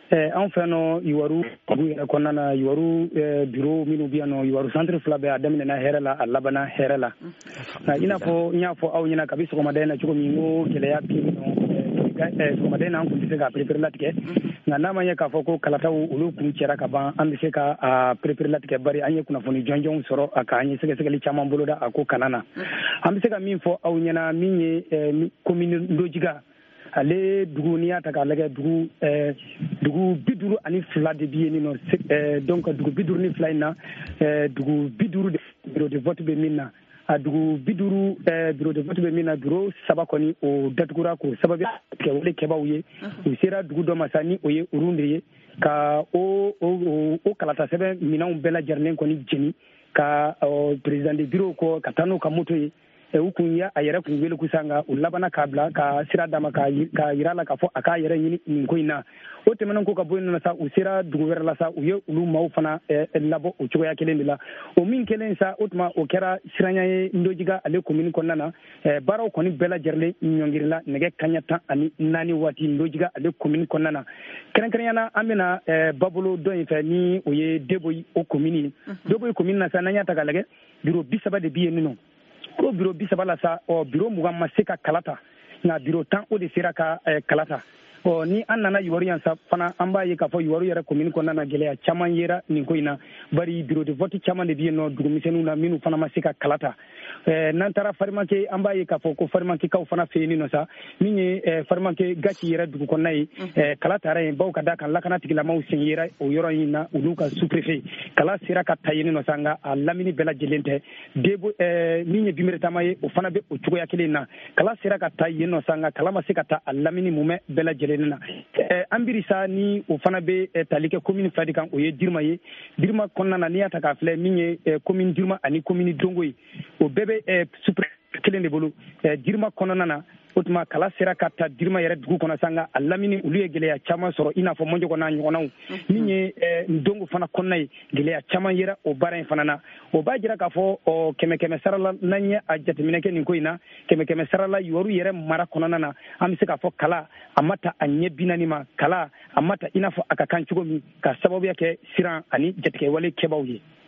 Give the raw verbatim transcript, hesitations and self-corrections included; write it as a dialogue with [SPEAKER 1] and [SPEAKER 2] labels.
[SPEAKER 1] an fɛ nɔ Iwaru yɛrɛ kɔnɔna na Iwaru bureau minnu bɛ yan nɔ Iwaru centre fila bɛɛ a daminɛna hɛrɛ la a labanna hɛrɛ la nka i n'a fɔ n y'a fɔ aw ɲɛna kabi sɔgɔmada in na cogo min ko gɛlɛya bɛ yen nɔ sɔgɔmada in na an tun tɛ se ka perepere latigɛ nka n'a ma ɲɛ k'a fɔ ko kalataw olu kun cɛra ka ban an bɛ se ka perepere latigɛ bari an ye kunnafoni jɔnjɔnw sɔrɔ a kan an ye sɛgɛsɛgɛli caman boloda a ko kalan na an bɛ se ka min fɔ aw ɲɛna min ye commune Ndojiga ale dugu n'i y'a ta k'a lajɛ dugu dugu bi duuru ani fila de bɛ yen nɔ donc dugu bi duuru ni fila in na dugu bi duuru de bureau de vote bɛ min na a dugu bi duuru bureau de vote bɛ min na bureau saba kɔni o datugura k'o sababu kɛ wale kɛbaaw ye u sera dugu dɔ ma sa ni o ye urun de ye ka o o kalata sɛbɛn minɛnw bɛɛ lajɛlen kɔni jeni ka président de bureau kɔ ka taa n'o ka moto ye u kun ya a yɛrɛ kun wele kusa nka u labana k'a bila ka sira d'a ma ka yira la k'a fɔ a k'a yɛrɛ ɲini nin ko in na o tɛmɛnen ko ka bɔ yen nɔ sa u sera dugu wɛrɛ la sa u ye olu maaw fana labɔ o cogoya kelen de la o min kelen sa o tuma o kɛra siranya ye Ndojiga ale commune kɔnɔna na baaraw kɔni bɛɛ lajɛlen ɲɔngirila nɛgɛ kaɲɛ tan ani naani waati Ndojiga ale commune kɔnɔna na kɛrɛnkɛrɛnya na an bɛna babolo dɔ in fɛ ni o ye Deboyi o commune ye Deboyi commune na sa n'an y'a ta k'a lajɛ bureau bi saba de bɛ yen nɔ ko bureau bi saba la sa ɔ bureau mugan ma se ka kalata nka bureau tan o de sera ka kalata ɔ ni an nana Iwaru yan sa fana an b'a ye k'a fɔ Iwaru yɛrɛ commune kɔnɔna na gɛlɛya caman yera nin ko in na bari bureau de vote caman de bɛ yen nɔ dugumisɛnninw na minnu fana ma se ka kalata n'an taara Farimanke an b'a ye k'a fɔ ko Farimankekaw fana fɛ yen nɔ sa min ye Farimanke Gaci yɛrɛ dugu kɔnɔna ye kala taara yen baw ka da kan lakana tigilamaw sen yera o yɔrɔ in na olu ka sous-préfet kala sera ka ta yen nɔ sa nka a lamini bɛɛ lajɛlen tɛ Debo min ye Bimeretama ye o fana bɛ o cogoya kelen na kala sera ka ta yen nɔ sa nka kala ma se ka ta a lamini mumɛ bɛɛ lajɛlen na an birisa ni o fana bɛ tali kɛ commune fila de kan o ye Dirima ye Dirima kɔnɔna na n'i y'a ta k'a filɛ min ye commune Dirima ani commune Dongo ye o bɛɛ bɛ sous-préfet kelen de bolo Dirima kɔnɔna na o tuma kala sera ka ta Dirima yɛrɛ dugu kɔnɔ sa nka a lamini olu ye gɛlɛya caman sɔrɔ i n'a fɔ Mɔnjɔgɔ n'a ɲɔgɔnnaw min ye Dongo fana kɔnɔna ye gɛlɛya caman yera o baara in fana na o b'a jira k'a fɔ kɛmɛ kɛmɛ sara la n'an ye a jateminɛ kɛ nin ko in na kɛmɛ kɛmɛ sara la Iwaru yɛrɛ mara kɔnɔna na an bɛ se k'a fɔ kala a ma ta a ɲɛ bi naani ma kala a ma ta i n'a fɔ a ka kan cogo min ka sababuya kɛ siran ani jatigɛwale kɛbaaw ye